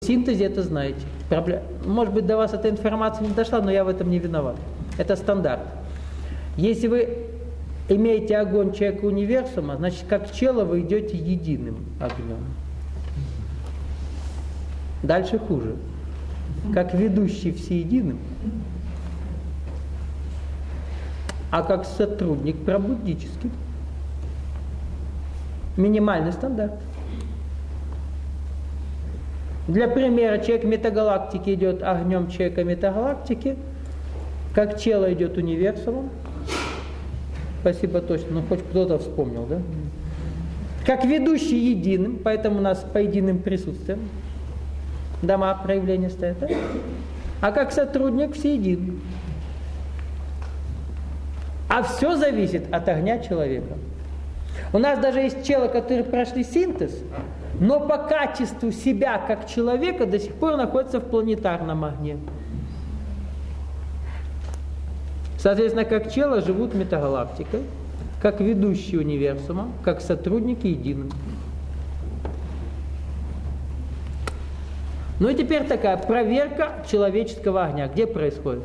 синтезе это знаете. Может быть, до вас эта информация не дошла, но я в этом не виноват. Это стандарт. Если вы имеете огонь человека универсума, значит, как чело вы идете единым огнем. Дальше хуже. Как ведущий всеединым, а как сотрудник пробуддический. Минимальный стандарт. Для примера, человек метагалактики идет огнем человека метагалактики, как чело идет универсумом. Спасибо, точно. Ну, хоть кто-то вспомнил, да? Как ведущий единым, поэтому у нас по единым присутствиям дома проявления стоят, да? А как сотрудник всеединым. А все зависит от огня человека. У нас даже есть челы, которые прошли синтез, но по качеству себя как человека до сих пор находятся в планетарном огне. Соответственно, как чело живут метагалактикой, как ведущие универсума, как сотрудники единым. Ну и теперь такая проверка человеческого огня. Где происходит?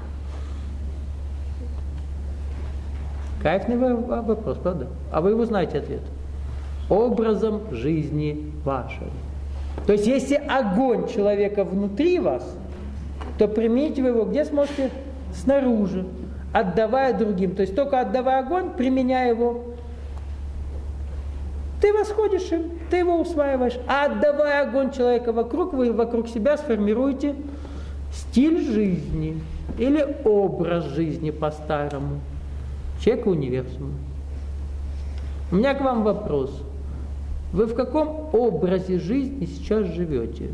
Кайфный вопрос, правда? А вы его знаете ответ. Образом жизни вашей. То есть, если огонь человека внутри вас, то примените вы его где сможете? Снаружи, отдавая другим. То есть, только отдавая огонь, применяя его, ты восходишь им, ты его усваиваешь. А отдавая огонь человека вокруг, вы вокруг себя сформируете стиль жизни или образ жизни по-старому. Человека универсума. У меня к вам вопрос. Вы в каком образе жизни сейчас живете?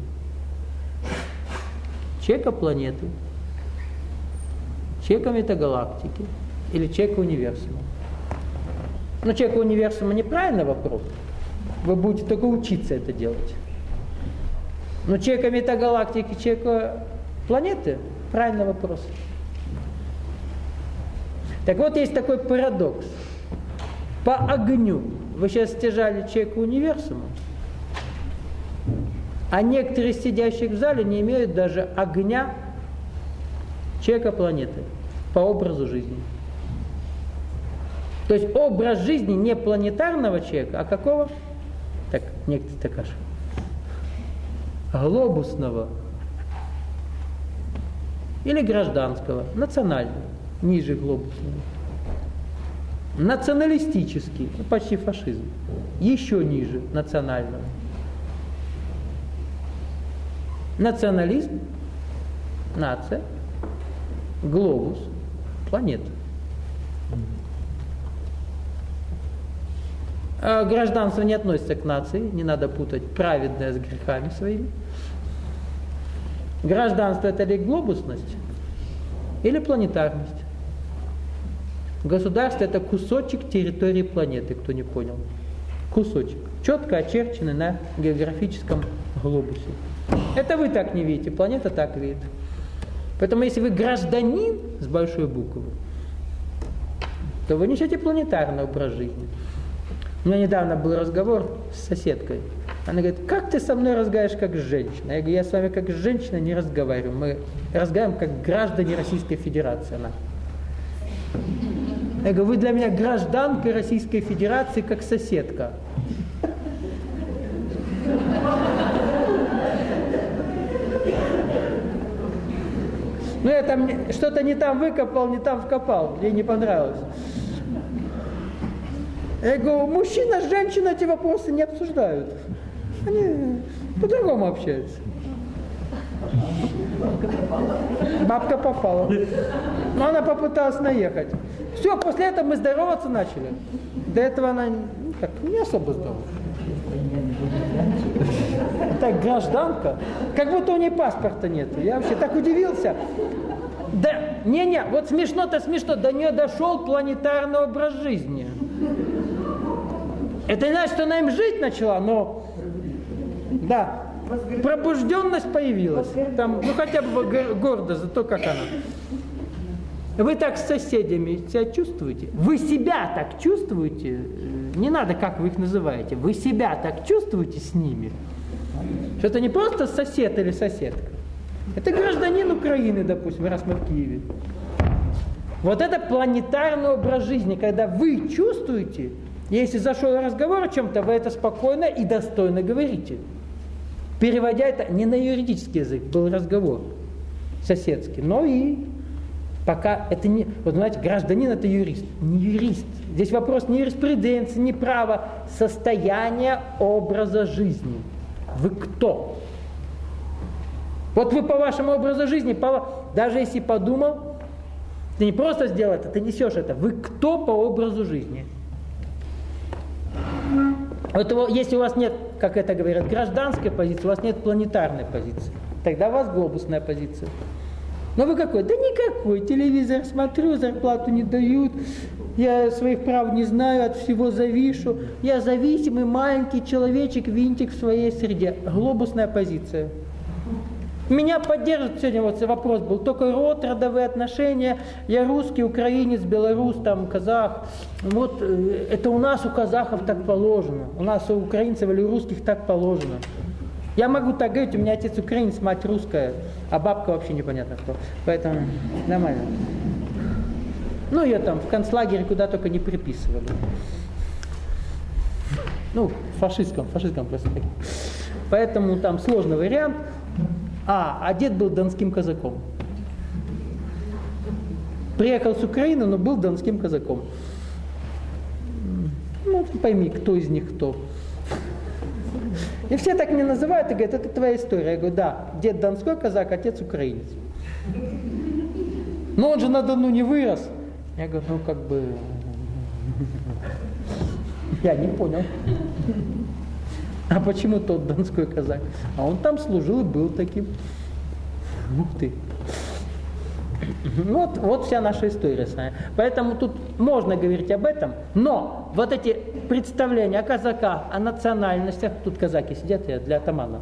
Человека планеты, человека метагалактики или человека универсума? Но человека универсума неправильный вопрос. Вы будете только учиться это делать. Но человека метагалактики, человека планеты – правильный вопрос. Так вот, есть такой парадокс. По огню вы сейчас стяжали человека универсума, а некоторые из сидящих в зале не имеют даже огня человека планеты по образу жизни. То есть образ жизни не планетарного человека, а какого? Так, некоторые так аж. Глобусного. Или гражданского, национального. Ниже глобусного. Националистический, почти фашизм. Еще ниже национального. Национализм, нация, глобус, планета. А гражданство не относится к нации, не надо путать праведное с грехами своими. Гражданство – это ли глобусность, или планетарность. Государство – это кусочек территории планеты, кто не понял. Кусочек, четко очерченный на географическом глобусе. Это вы так не видите, планета так видит. Поэтому если вы гражданин с большой буквы, то вы несете планетарный образ жизни. У меня недавно был разговор с соседкой. Она говорит: как ты со мной разговариваешь как с женщиной? Я говорю: я с вами как с женщиной не разговариваю. Мы разговариваем как граждане Российской Федерации. Она. Я говорю: вы для меня гражданка Российской Федерации как соседка. Ну я там что-то не там выкопал, не там вкопал. Ей не понравилось. Я говорю: мужчина с женщиной эти вопросы не обсуждают. Они по-другому общаются. Бабка попала. Но она попыталась наехать. Все, после этого мы здороваться начали. До этого она не особо здорова. Так, гражданка. Как будто у нее паспорта нет. Я вообще так удивился. Да, вот смешно-то смешно. До нее дошел планетарный образ жизни. Это не значит, что она им жить начала, но да, пробужденность появилась. Там, ну хотя бы гордо за то, как она. Вы так с соседями себя чувствуете? Вы себя так чувствуете? Не надо, как вы их называете. Вы себя так чувствуете с ними? Что это не просто сосед или соседка. Это гражданин Украины, допустим, раз мы в Киеве. Вот это планетарный образ жизни, когда вы чувствуете, если зашел разговор о чем-то, вы это спокойно и достойно говорите. Переводя это не на юридический язык, был разговор соседский, но и пока это не... Вот знаете, гражданин это юрист, не юрист. Здесь вопрос не юриспруденции, не права, состояние образа жизни. Вы кто? Вот вы по вашему образу жизни, даже если подумал, ты не просто сделал это, ты несешь это. Вы кто по образу жизни? Вот если у вас нет, как это говорят, гражданской позиции, у вас нет планетарной позиции, тогда у вас глобусная позиция. Но вы какой? Да никакой. Телевизор смотрю, зарплату не дают, я своих прав не знаю, от всего завишу. Я зависимый маленький человечек, винтик в своей среде. Глобусная позиция. Меня поддерживает сегодня, вот вопрос был, только род, родовые отношения, я русский, украинец, белорус, там, казах. Вот это у нас, у казахов так положено, у нас, у украинцев или у русских так положено. Я могу так говорить, у меня отец украинец, мать русская, а бабка вообще непонятно кто. Поэтому нормально. Ну, ее там в концлагере куда только не приписывали. Ну, фашистском просто. Поэтому там сложный вариант. А дед был донским казаком. Приехал с Украины, но был донским казаком. Ну, ты пойми, кто из них кто. И все так меня называют и говорят, это твоя история. Я говорю, да, дед донской казак, отец украинец. Но он же на Дону не вырос. Я говорю, ну как бы... Я не понял. А почему тот донской казак? А он там служил и был таким. Ух ты. Вот вся наша история с вами. Поэтому тут можно говорить об этом, но вот эти представления о казаках, о национальностях, тут казаки сидят, я для атамана.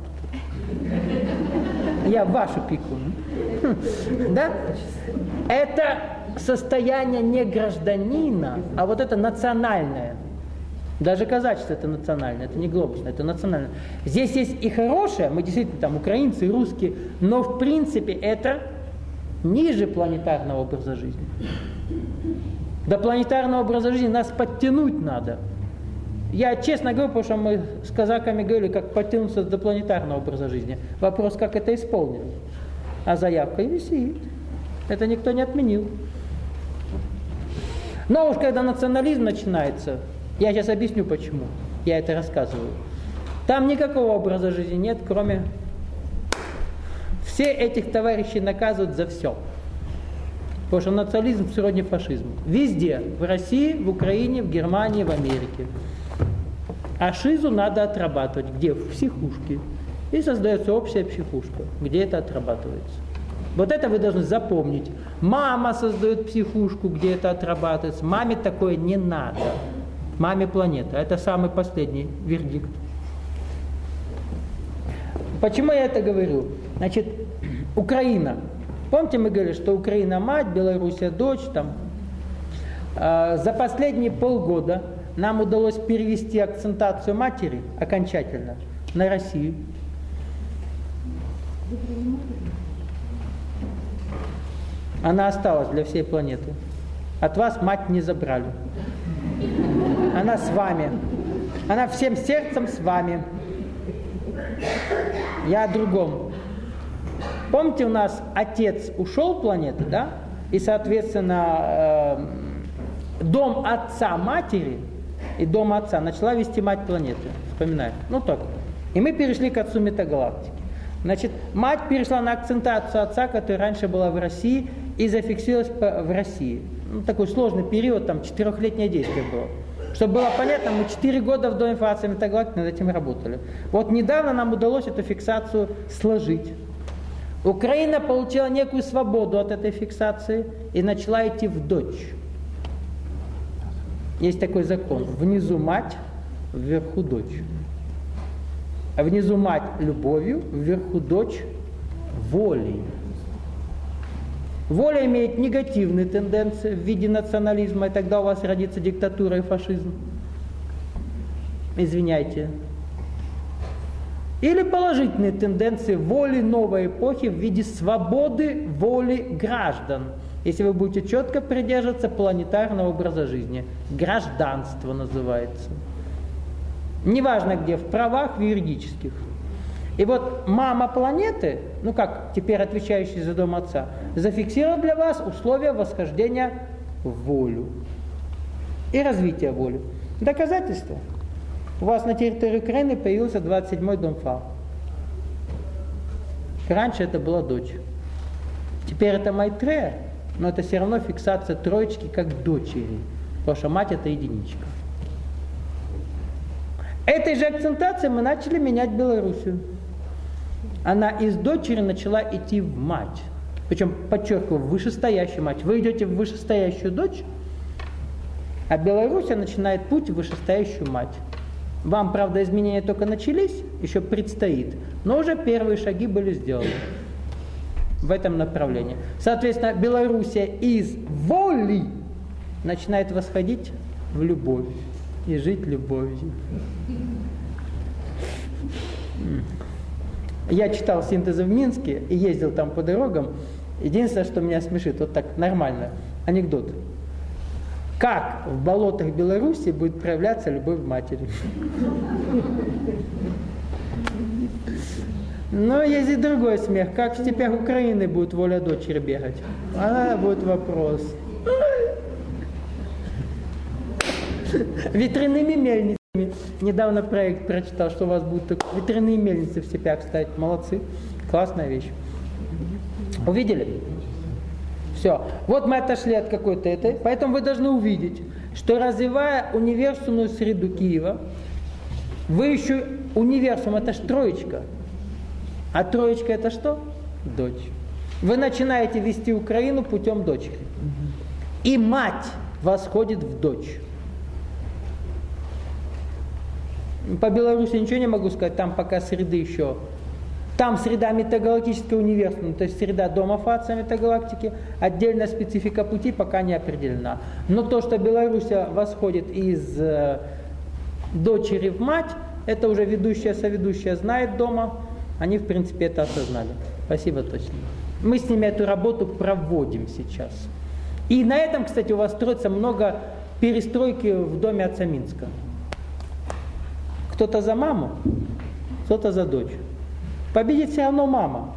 Я в вашу пику. Да? Это состояние не гражданина, а вот это национальное. Даже казачество это национальное, это не глобусное, это национальное. Здесь есть и хорошее, мы действительно там украинцы, и русские, но в принципе это ниже планетарного образа жизни. До планетарного образа жизни нас подтянуть надо. Я честно говорю, потому что мы с казаками говорили, как подтянуться до планетарного образа жизни. Вопрос, как это исполнить. А заявка и висит. Это никто не отменил. Но уж когда национализм начинается, я сейчас объясню почему, я это рассказываю. Там никакого образа жизни нет, кроме... Все этих товарищей наказывают за все. Потому что национализм сродни фашизму. Везде. В России, в Украине, в Германии, в Америке. А шизу надо отрабатывать. Где? В психушке. И создается общая психушка, где это отрабатывается. Вот это вы должны запомнить. Мама создает психушку, где это отрабатывается. Маме такое не надо. Маме планета. Это самый последний вердикт. Почему я это говорю? Значит, Украина. Помните, мы говорили, что Украина мать, Белоруссия дочь. Там. За последние полгода нам удалось перевести акцентацию матери окончательно на Россию. Она осталась для всей планеты. От вас мать не забрали. Она с вами. Она всем сердцем с вами. Я о другом. Помните, у нас отец ушел с планеты, да? И, соответственно, дом отца матери и дом отца начала вести мать планеты. Вспоминаем. Ну так. И мы перешли к отцу метагалактики. Значит, мать перешла на акцентацию отца, которая раньше была в России, и зафиксировалась в России. Ну, такой сложный период, там 4-летнее действие было. Чтобы было понятно, мы 4 года в Доме информации метагалактики над этим работали. Вот недавно нам удалось эту фиксацию сложить. Украина получила некую свободу от этой фиксации и начала идти в дочь. Есть такой закон. Внизу мать, вверху дочь. А внизу мать любовью, вверху дочь волей. Воля имеет негативные тенденции в виде национализма, и тогда у вас родится диктатура и фашизм. Извиняйте. Или положительные тенденции воли новой эпохи в виде свободы воли граждан. Если вы будете четко придерживаться планетарного образа жизни. Гражданство называется. Неважно где, в правах, в юридических. И вот мама планеты, ну как теперь отвечающий за дом отца, зафиксировала для вас условия восхождения в волю и развития воли. Доказательства. У вас на территории Украины появился 27-й дом Фа. Раньше это была дочь. Теперь это Майтрея, но это все равно фиксация троечки как дочери, потому что мать это единичка. Этой же акцентацией мы начали менять Белоруссию. Она из дочери начала идти в мать. Причем, подчеркиваю, в вышестоящую мать. Вы идете в вышестоящую дочь, а Белоруссия начинает путь в вышестоящую мать. Вам, правда, изменения только начались, еще предстоит, но уже первые шаги были сделаны в этом направлении. Соответственно, Белоруссия из воли начинает восходить в любовь и жить любовью. Я читал синтезы в Минске и ездил там по дорогам. Единственное, что меня смешит, вот так нормально, анекдот. Как в болотах Беларуси будет проявляться любовь к матери? Но есть и другой смех. Как в степях Украины будет воля дочери бегать? А будет вопрос. Ветряными мельницами. Недавно проект прочитал, что у вас будут ветряные мельницы в степях ставить. Молодцы. Классная вещь. Увидели? Все. Вот мы отошли от какой-то этой. Поэтому вы должны увидеть, что развивая универсумную среду Киева, вы еще универсум, это ж троечка. А троечка это что? Дочь. Вы начинаете вести Украину путем дочери. И мать восходит в дочь. По Беларуси ничего не могу сказать, там пока среды еще. Там среда метагалактического универсума, то есть среда дома Фаца метагалактики, отдельная специфика пути пока не определена. Но то, что Белоруссия восходит из дочери в мать, это уже ведущая, соведущая знает дома, они в принципе это осознали. Спасибо точно. Мы с ними эту работу проводим сейчас. И на этом, кстати, у вас строится много перестройки в доме отца Минска. Кто-то за маму, кто-то за дочь. Победит все равно мама.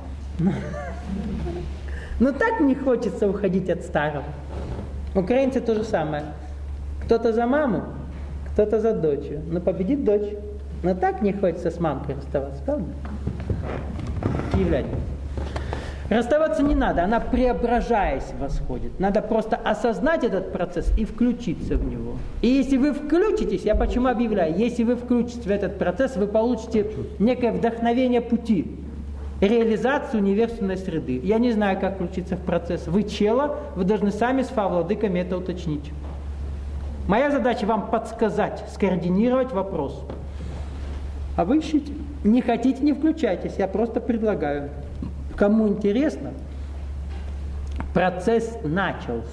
Но так не хочется уходить от старого. Украинцы то же самое. Кто-то за маму, кто-то за дочь. Но победит дочь. Но так не хочется с мамкой расставаться, правда? Киевляне. Расставаться не надо, она преображаясь восходит. Надо просто осознать этот процесс и включиться в него. И если вы включитесь, я почему объявляю, если вы включитесь в этот процесс, вы получите некое вдохновение пути, реализацию универсальной среды. Я не знаю, как включиться в процесс. Вы чела, вы должны сами с владыками это уточнить. Моя задача вам подсказать, скоординировать вопрос. А вы ищите. Не хотите, не включайтесь, я просто предлагаю. Кому интересно, процесс начался.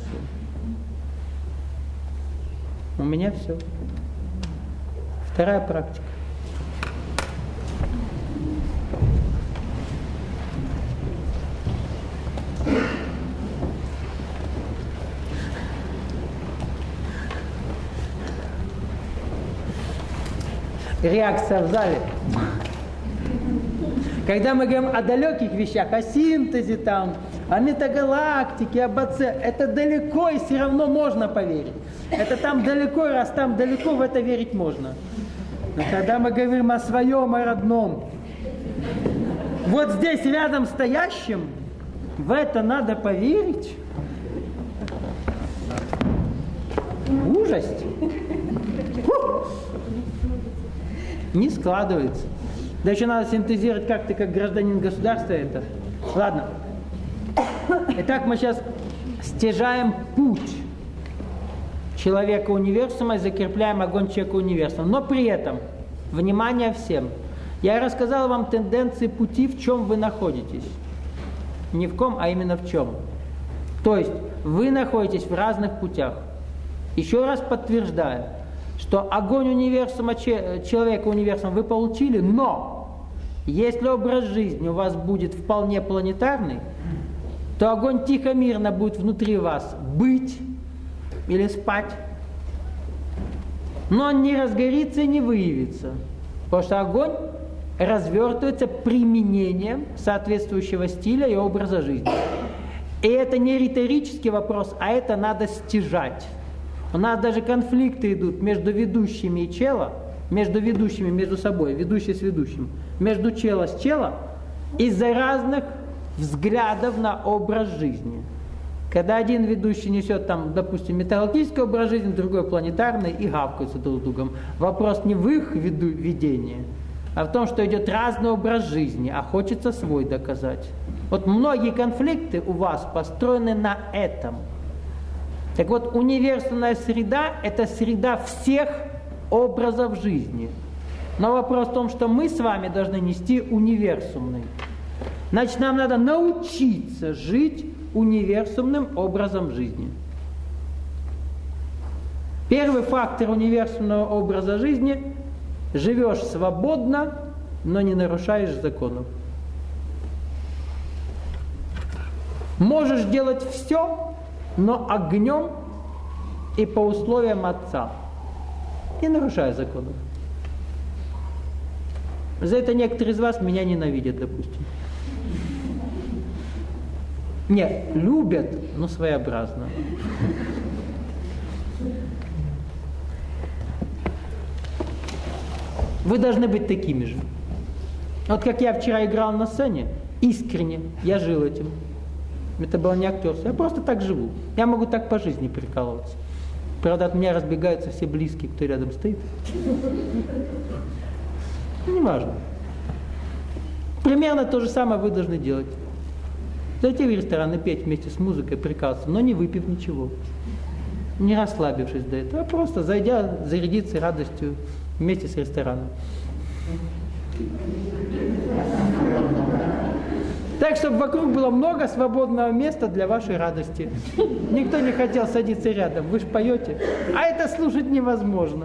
У меня все. Вторая практика. Реакция в зале. Когда мы говорим о далеких вещах, о синтезе там, о метагалактике, об отце, это далеко и все равно можно поверить. Это там далеко, и раз там далеко, в это верить можно. Но когда мы говорим о своем, о родном, вот здесь рядом стоящим, в это надо поверить. Ужасть. Не складывается. Да еще надо синтезировать, как ты, как гражданин государства это. Ладно. Итак, мы сейчас стяжаем путь человека универсума и закрепляем огонь человека универсума. Но при этом, внимание всем, я рассказал вам тенденции пути, в чем вы находитесь. Не в ком, а именно в чем. То есть, вы находитесь в разных путях. Еще раз подтверждаю, что огонь универсума, человека универсума вы получили, но Если образ жизни у вас будет вполне планетарный, то огонь тихо-мирно будет внутри вас быть или спать. Но он не разгорится и не выявится. Потому что огонь развертывается применением соответствующего стиля и образа жизни. И это не риторический вопрос, а это надо стяжать. У нас даже конфликты идут между ведущими и чело, между ведущими между собой, ведущий с ведущим, между чело с чело, из-за разных взглядов на образ жизни. Когда один ведущий несет там, допустим, металлургический образ жизни, другой планетарный, и гавкаются друг с другом. Вопрос не в их ведении, а в том, что идет разный образ жизни, а хочется свой доказать. Вот многие конфликты у вас построены на этом. Так вот, универсальная среда – это среда всех образов жизни. Но вопрос в том, что мы с вами должны нести универсумный. Значит, нам надо научиться жить универсумным образом жизни. Первый фактор универсумного образа жизни – живешь свободно, но не нарушаешь законов. Можешь делать все, но огнем и по условиям Отца, не нарушая законов. За это некоторые из вас меня ненавидят, допустим. Не, любят, но своеобразно. Вы должны быть такими же. Вот как я вчера играл на сцене, искренне, я жил этим. Это было не актерство, я просто так живу. Я могу так по жизни прикалываться. Правда, от меня разбегаются все близкие, кто рядом стоит. Не важно. Примерно то же самое вы должны делать. Зайти в ресторан и петь вместе с музыкой, прикалываться, но не выпив ничего. Не расслабившись до этого, а просто зайдя, зарядиться радостью вместе с рестораном. Так, чтобы вокруг было много свободного места для вашей радости. Никто не хотел садиться рядом, вы же поете. А это слушать невозможно.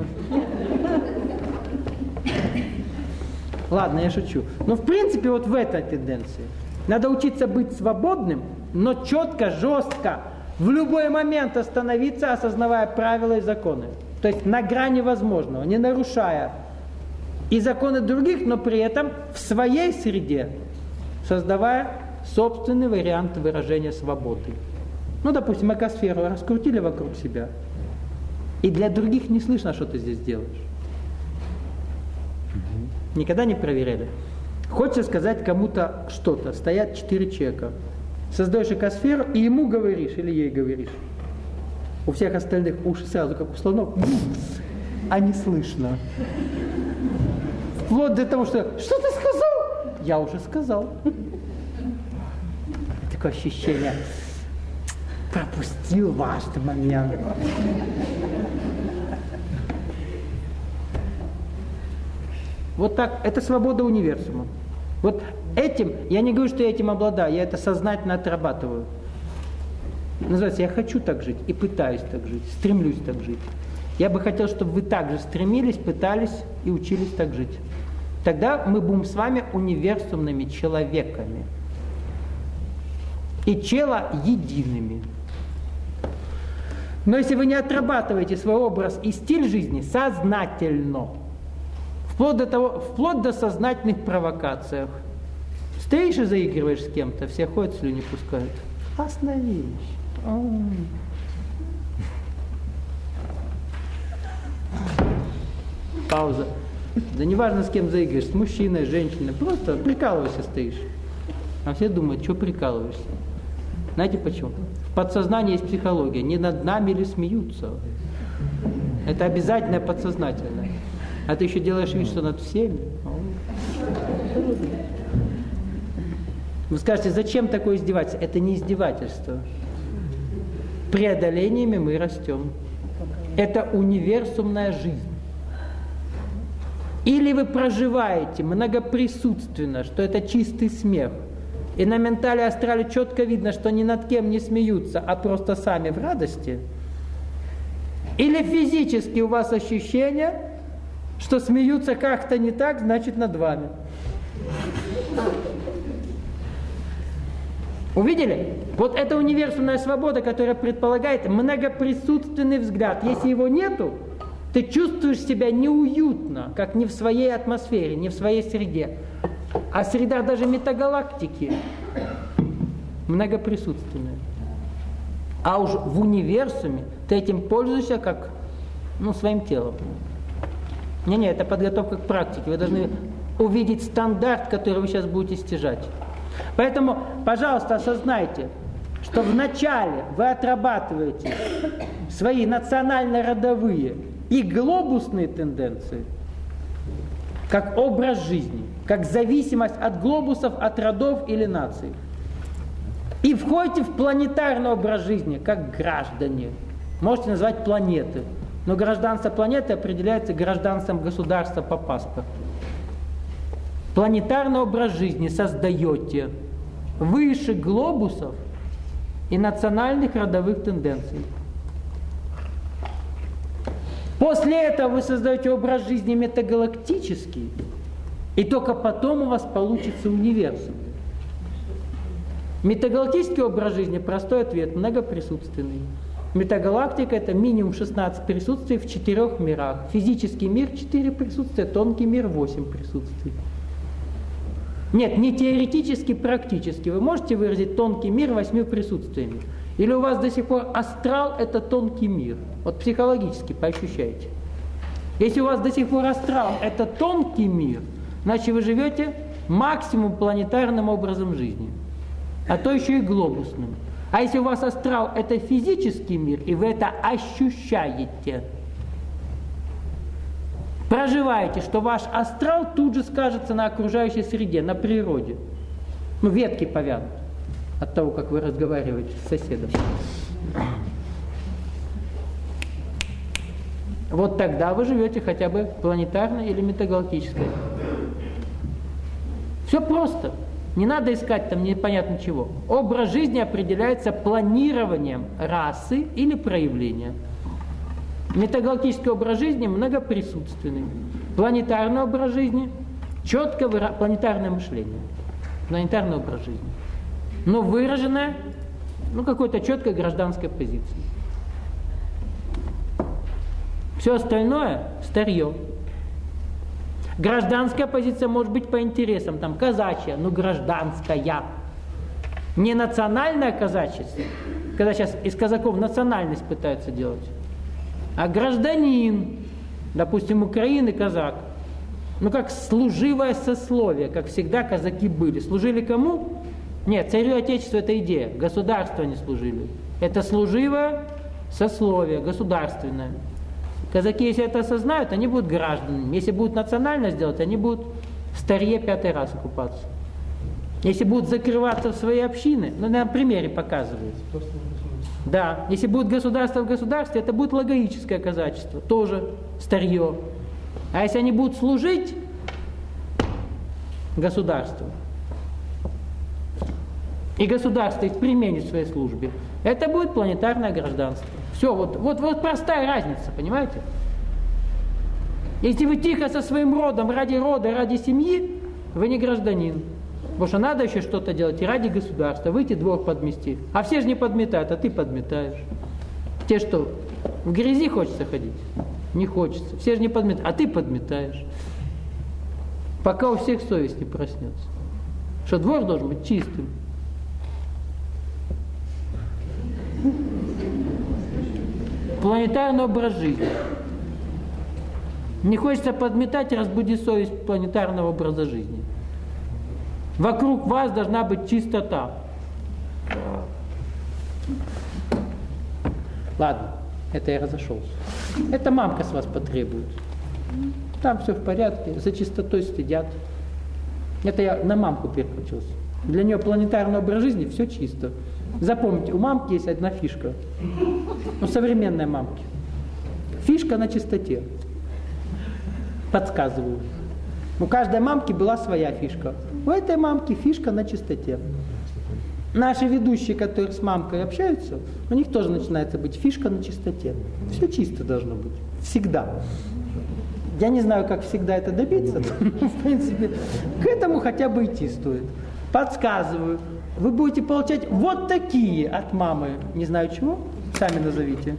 Ладно, я шучу. Но в принципе вот в этой тенденции. Надо учиться быть свободным, но четко, жестко, в любой момент остановиться, осознавая правила и законы. То есть на грани возможного, не нарушая и законы других, но при этом в своей среде, создавая собственный вариант выражения свободы. Ну, допустим, экосферу раскрутили вокруг себя, и для других не слышно, что ты здесь делаешь. Никогда не проверяли. Хочется сказать кому-то что-то, стоят 4 человека. Создаешь экосферу, и ему говоришь, или ей говоришь. У всех остальных уши сразу, как у слонов, а не слышно. Вплоть до того, что ты сказал? Я уже сказал. Такое ощущение, пропустил важный момент. Вот так, это свобода универсума. Вот этим, я не говорю, что я этим обладаю, я это сознательно отрабатываю. Называется, я хочу так жить и пытаюсь так жить, стремлюсь так жить. Я бы хотел, чтобы вы также стремились, пытались и учились так жить. Тогда мы будем с вами универсумными человеками. И чело едиными. Но если вы не отрабатываете свой образ и стиль жизни сознательно, вплоть до сознательных провокациях. Стоишь и заигрываешь с кем-то, все ходят, слюни пускают. Классная вещь. Пауза. Да не важно, с кем заигрываешь, с мужчиной, с женщиной, просто прикалывайся стоишь. А все думают, что прикалываешься. Знаете почему? В подсознании есть психология. Не над нами ли смеются? Это обязательно подсознательное. А ты еще делаешь вид, что над всеми. Вы скажете, зачем такое издевательство? Это не издевательство. Преодолениями мы растем. Это универсумная жизнь. Или вы проживаете многоприсутственно, что это чистый смех, и на ментале астрале четко видно, что ни над кем не смеются, а просто сами в радости. Или физически у вас ощущение, что смеются как-то не так, значит над вами. Увидели? Вот это универсальная свобода, которая предполагает многоприсутственный взгляд. Если его нету, ты чувствуешь себя неуютно, как не в своей атмосфере, не в своей среде. А среда даже метагалактики многоприсутственная. А уж в универсуме ты этим пользуешься как своим телом. Не-не, это подготовка к практике. Вы должны увидеть стандарт, который вы сейчас будете стяжать. Поэтому, пожалуйста, осознайте, что вначале вы отрабатываете свои национально-родовые и глобусные тенденции, как образ жизни, как зависимость от глобусов, от родов или наций. И входите в планетарный образ жизни, как граждане. Можете назвать планеты. Но гражданство планеты определяется гражданством государства по паспорту. Планетарный образ жизни создаете выше глобусов и национальных родовых тенденций. После этого вы создаете образ жизни метагалактический, и только потом у вас получится универсум. Метагалактический образ жизни, простой ответ, многоприсутственный. Метагалактика – это минимум 16 присутствий в 4 мирах. Физический мир – 4 присутствия, тонкий мир – 8 присутствий. Нет, не теоретически, практически. Вы можете выразить тонкий мир 8 присутствиями. Или у вас до сих пор астрал – это тонкий мир. Вот психологически поощущайте. Если у вас до сих пор астрал – это тонкий мир, значит вы живете максимум планетарным образом жизни. А то еще и глобусным. А если у вас астрал – это физический мир, и вы это ощущаете, проживаете, что ваш астрал тут же скажется на окружающей среде, на природе. Ветки повянут от того, как вы разговариваете с соседом. Вот тогда вы живете хотя бы планетарной или метагалактической. Все просто. Не надо искать там непонятно чего. Образ жизни определяется планированием расы или проявления. Метагалактический образ жизни многоприсутственный. Планетарный образ жизни четко планетарное мышление. Планетарный образ жизни. Но выраженная какой-то четкой гражданской позиции. Все остальное старье. Гражданская позиция может быть по интересам, там казачья, гражданская. Не национальное казачество, когда сейчас из казаков национальность пытаются делать, а гражданин, допустим, Украины казак, как служивое сословие, как всегда казаки были. Служили кому? Нет, царю Отечеству это идея, государство не служили. Это служивое сословие, государственное. Казаки, если это осознают, они будут гражданами. Если будут национальность делать, они будут в старье 5-й раз окупаться. Если будут закрываться в свои общины, на примере показывают. Да, если будет государство в государстве, это будет логоическое казачество, тоже старье. А если они будут служить государству, и государство их применит в своей службе, это будет планетарное гражданство. Все, вот простая разница, понимаете? Если вы тихо со своим родом, ради семьи, вы не гражданин. Потому что надо еще что-то делать и ради государства, выйти двор подмести. А все же не подметают, а ты подметаешь. Те что, в грязи хочется ходить? Не хочется. Все же не подметают, а ты подметаешь. Пока у всех совесть не проснется. Что двор должен быть чистым. Планетарный образ жизни. Не хочется подметать, разбуди совесть планетарного образа жизни. Вокруг вас должна быть чистота. Ладно, это я разошелся. Это мамка с вас потребует. Там все в порядке, за чистотой следят. Это я на мамку переключился. Для нее планетарный образ жизни все чисто. Запомните, у мамки есть одна фишка. Современной мамки. Фишка на чистоте. Подсказываю. У каждой мамки была своя фишка. У этой мамки фишка на чистоте. Наши ведущие, которые с мамкой общаются, у них тоже начинается быть фишка на чистоте. Все чисто должно быть. Всегда. Я не знаю, как всегда это добиться, но, в принципе, к этому хотя бы идти стоит. Подсказываю. Вы будете получать вот такие от мамы, не знаю чего, сами назовите.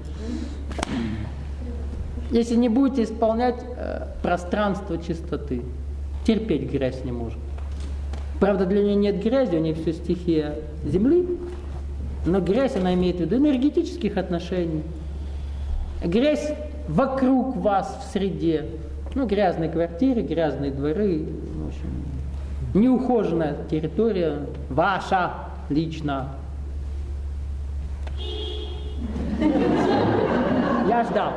Если не будете исполнять пространство чистоты, терпеть грязь не может. Правда, для нее нет грязи, у нее все стихия земли, но грязь, она имеет в виду энергетических отношений. Грязь вокруг вас в среде, грязные квартиры, грязные дворы, в общем, неухоженная территория, ваша лично. Я ждал.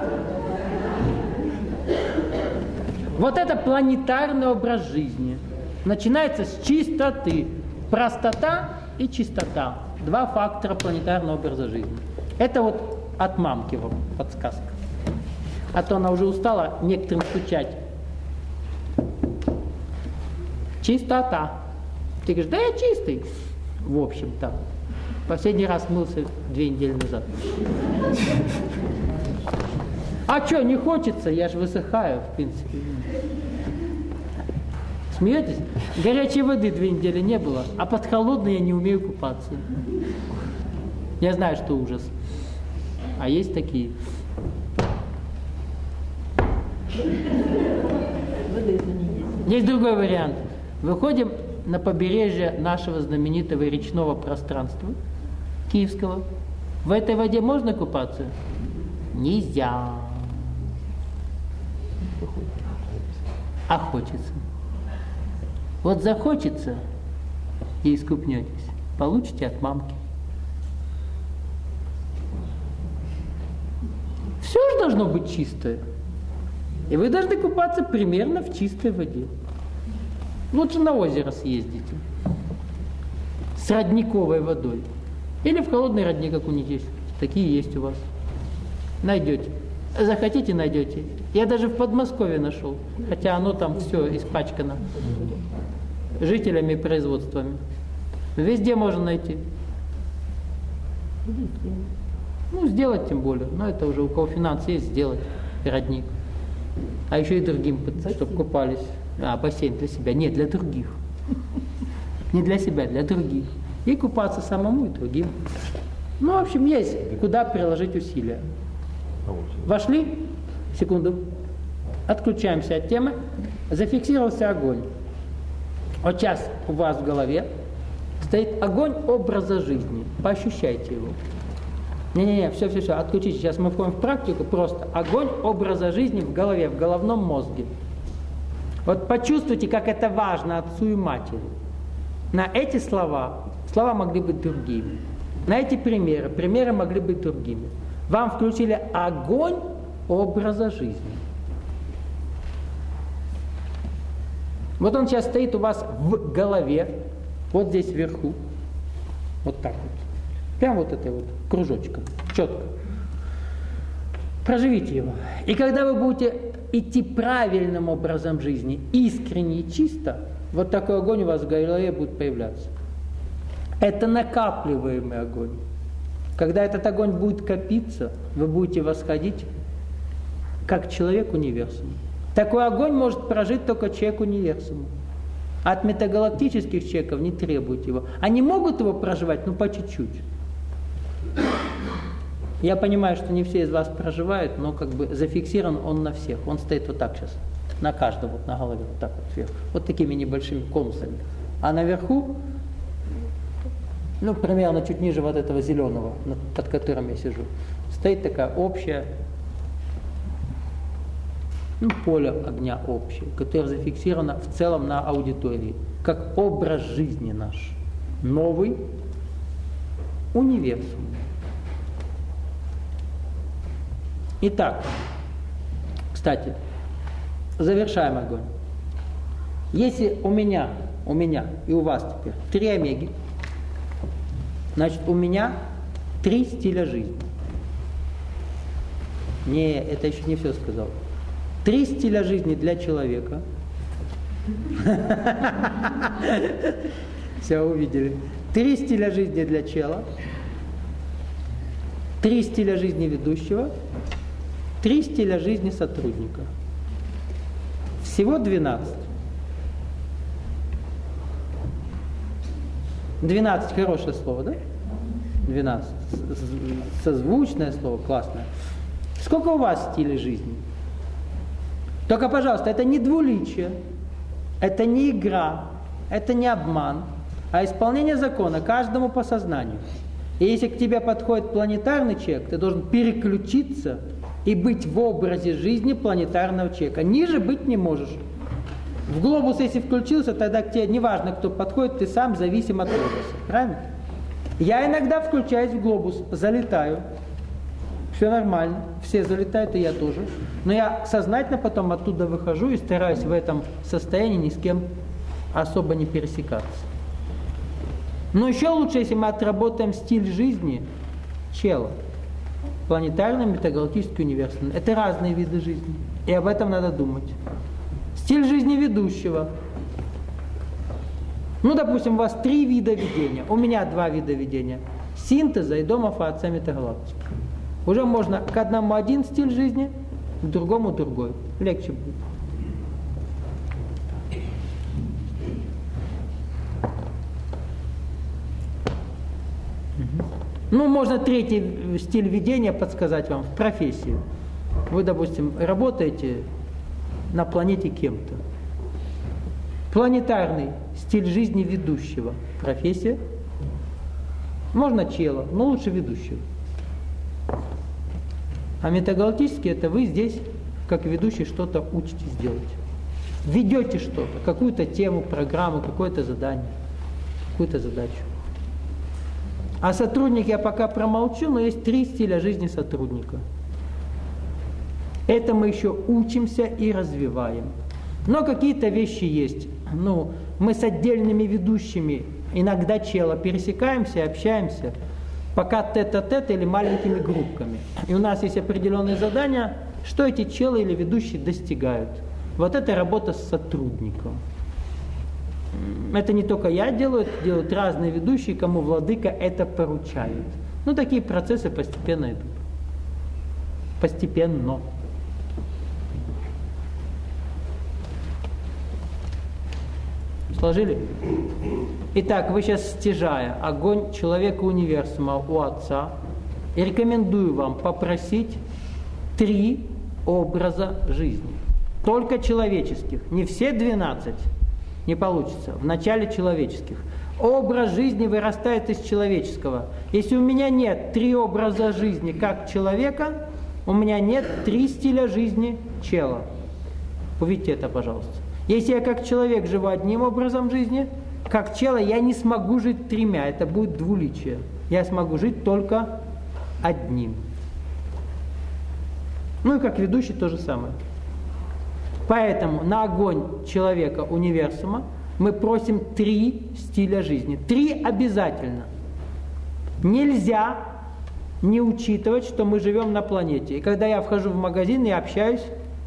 Вот это планетарный образ жизни. Начинается с чистоты. Простота и чистота. Два фактора планетарного образа жизни. Это вот от мамки вам подсказка. А то она уже устала некоторым стучать. Чистота. Ты говоришь, да я чистый. В общем-то. Последний раз мылся 2 недели назад. А что, не хочется? Я же высыхаю, в принципе. Смеетесь? Горячей воды 2 недели не было, а под холодной я не умею купаться. Я знаю, что ужас. А есть такие. Есть другой вариант. Выходим на побережье нашего знаменитого речного пространства, киевского. В этой воде можно купаться? Нельзя. А хочется. Вот захочется и искупнетесь, получите от мамки. Все же должно быть чистое. И вы должны купаться примерно в чистой воде. Лучше на озеро съездите. С родниковой водой. Или в холодный родник, как у них есть. Такие есть у вас. Найдете. Захотите, найдете. Я даже в Подмосковье нашел. Хотя оно там все испачкано жителями и производствами. Везде можно найти. Сделать тем более. Но это уже у кого финансы есть, сделать родник. А еще и другим, чтобы купались. Бассейн для себя. Нет, для других. Не для себя, для других. И купаться самому, и другим. В общем, есть куда приложить усилия. Вошли? Секунду. Отключаемся от темы. Зафиксировался огонь. Вот сейчас у вас в голове стоит огонь образа жизни. Поощущайте его. Не-не-не, все, отключите. Сейчас мы входим в практику. Просто огонь образа жизни в голове, в головном мозге. Вот почувствуйте, как это важно отцу и матери. На эти слова могли быть другими. На эти примеры могли быть другими. Вам включили огонь образа жизни. Вот он сейчас стоит у вас в голове, вот здесь вверху, вот так вот. Прям вот это вот кружочком, четко. Проживите его. И когда вы будете идти правильным образом жизни, искренне и чисто, вот такой огонь у вас в голове будет появляться. Это накапливаемый огонь. Когда этот огонь будет копиться, вы будете восходить как человек универсум. Такой огонь может прожить только человек универсум. От метагалактических человеков не требуйте его. Они могут его проживать, но по чуть-чуть. Я понимаю, что не все из вас проживают, но как бы зафиксирован он на всех. Он стоит вот так сейчас, на каждом, вот на голове, вот так вот сверху. Вот такими небольшими конусами. А наверху, примерно чуть ниже вот этого зеленого, под которым я сижу, стоит такая общая, поле огня общее, которое зафиксировано в целом на аудитории, как образ жизни наш. Новый универсум. Итак, кстати, завершаем огонь. Если у меня и у вас теперь 3 омеги, значит у меня 3 стиля жизни. Не, это еще не все сказал. 3 стиля жизни для человека. Все, увидели. 3 стиля жизни для чела. 3 стиля жизни ведущего. 3 стиля жизни сотрудника. Всего 12. 12 хорошее слово, да? 12. Созвучное слово, классное. Сколько у вас стилей жизни? Только, пожалуйста, это не двуличие, это не игра, это не обман, а исполнение закона каждому по сознанию. И если к тебе подходит планетарный человек, ты должен переключиться и быть в образе жизни планетарного человека. Ниже быть не можешь. В глобус, если включился, тогда к тебе неважно, кто подходит, ты сам зависим от глобуса. Правильно? Я иногда включаюсь в глобус, залетаю. Все нормально, все залетают, и я тоже. Но я сознательно потом оттуда выхожу и стараюсь в этом состоянии ни с кем особо не пересекаться. Но еще лучше, если мы отработаем стиль жизни чела. Планетарный, метагалактический, универсальный. Это разные виды жизни. И об этом надо думать. Стиль жизни ведущего. Ну, допустим, у вас 3 вида ведения. У меня 2 вида ведения. Синтеза и домов отца метагалактики. Уже можно к одному один стиль жизни, к другому другой. Легче будет. Ну, можно 3-й стиль ведения подсказать вам в профессии. Вы, допустим, работаете на планете кем-то. Планетарный стиль жизни ведущего. Профессия. Можно чела, но лучше ведущего. А метагалактический — это вы здесь, как ведущий, что-то учитесь делать. Ведете что-то, какую-то тему, программу, какое-то задание, какую-то задачу. А сотрудник я пока промолчу, но есть 3 стиля жизни сотрудника. Это мы еще учимся и развиваем. Но какие-то вещи есть. Ну, мы с отдельными ведущими иногда чела пересекаемся, общаемся, пока тет-а-тет или маленькими группками. И у нас есть определенные задания, что эти челы или ведущие достигают. Вот это работа с сотрудником. Это не только я делаю, это делают разные ведущие, кому владыка это поручает. Ну, такие процессы постепенно идут. Постепенно. Сложили? Итак, вы сейчас, стяжая огонь человека универсума у Отца, и рекомендую вам попросить 3 образа жизни. Только человеческих. Не все 12. Не получится. В начале человеческих. Образ жизни вырастает из человеческого. Если у меня нет 3 образа жизни как человека, у меня нет 3 стиля жизни чела. Увидите это, пожалуйста. Если я как человек живу одним образом жизни, как чело я не смогу жить 3, это будет двуличие. Я смогу жить только одним. Ну и как ведущий то же самое. Поэтому на огонь человека универсума мы просим 3 стиля жизни. 3 обязательно. Нельзя не учитывать, что мы живем на планете. И когда я вхожу в магазин, я общаюсь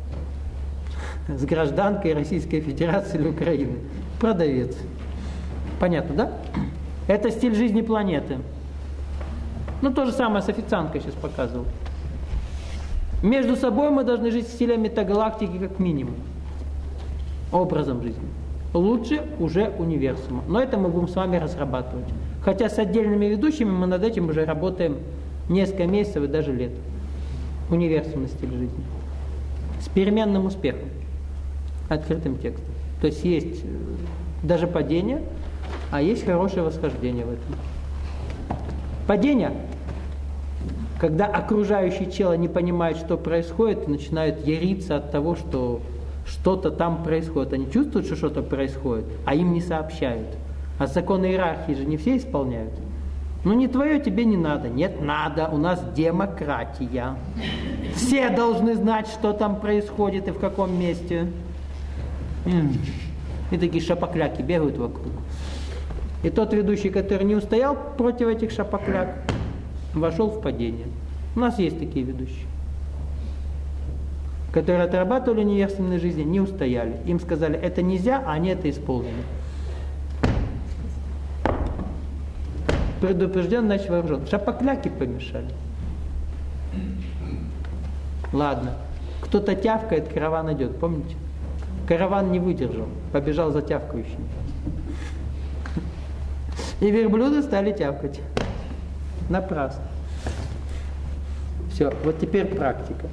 с гражданкой Российской Федерации или Украины. Продавец. Понятно, да? Это стиль жизни планеты. Ну, то же самое с официанткой сейчас показывал. Между собой мы должны жить стилем метагалактики как минимум. Образом жизни. Лучше уже универсума. Но это мы будем с вами разрабатывать. Хотя с отдельными ведущими мы над этим уже работаем несколько месяцев и даже лет. Универсумный стиль жизни. С переменным успехом. Открытым текстом. То есть есть даже падение, а есть хорошее восхождение в этом. Падение, когда окружающие чело не понимают, что происходит, и начинают яриться от того, что что-то там происходит. Они чувствуют, что что-то происходит, а им не сообщают. А законы иерархии же не все исполняют. Ну не твое, тебе не надо. Нет, надо, у нас демократия. Все должны знать, что там происходит и в каком месте. И такие шапокляки бегают вокруг. И тот ведущий, который не устоял против этих шапокляк, вошел в падение. У нас есть такие ведущие, которые отрабатывали универсальной жизни, не устояли. Им сказали, это нельзя, а они это исполнили. Предупрежден, значит вооружен. Шапокляки помешали. Ладно. Кто-то тявкает, караван идет, помните? Караван не выдержал, побежал за тявкающим. И верблюды стали тявкать. Напрасно. Все, вот теперь практика.